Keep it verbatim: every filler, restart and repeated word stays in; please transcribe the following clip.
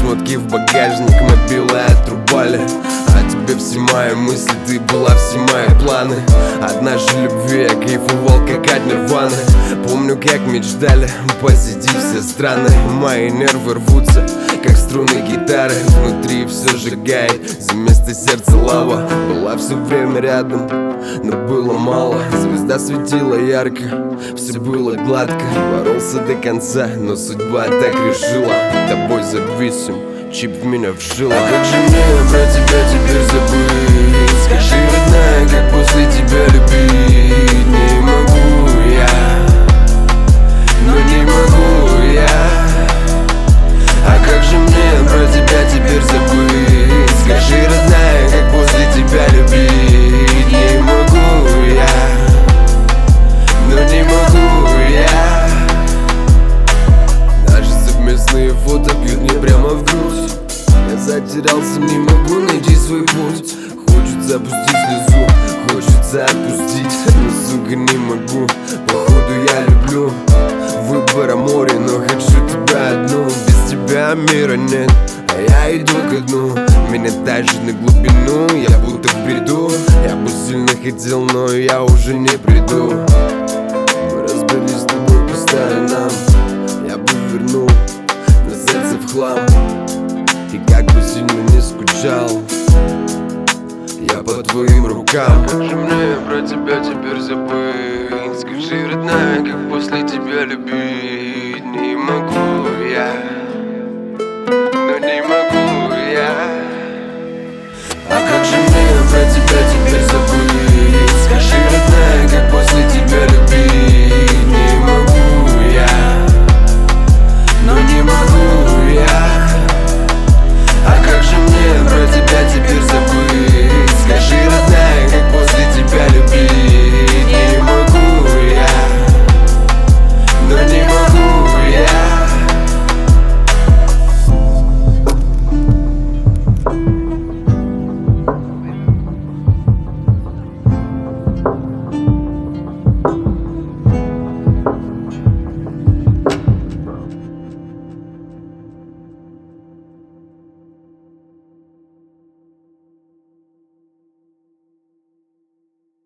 шмотки в багажник, мобилы отрубали. А тебе все мои мысли, ты была все мои планы. От нашей любви я кайфовал, как от нирваны. Помню, как мечтали посетить все страны. Мои нервы рвутся, как струны гитары. Внутри все сжигает, за место сердца лава. Была все время рядом, но было мало. Звезда светила ярко, все было гладко. Боролся до конца, но судьба так решила. Тобой зависим, чип в меня вшила. А как же мне про тебя теперь забыть? Скажи, родная, как после тебя любить? Не могу я, но не могу я. А как же мне про тебя теперь забыть? Скажи, родная, как после тебя любить? Не могу я, но не могу я. Наши совместные фото бьют мне прямо в грудь. Я затерялся, не могу найти свой путь. Хочется опустить слезу, хочется отпустить, но, сука, не могу. Походу я люблю выбора море, но хочу тебя одну. Без тебя мира нет, а я иду ко дну. Меня тащит на глубину, я будто в бреду. Я бы сильно хотел, но я уже не приду. Мы разбились с тобой по сторонам. Я бы вернул на сердце в хлам. И как бы сильно не скучал, я по твоим рукам. Как же мне про тебя теперь забыть? Скажи, родная, как после тебя любить? Не могу я.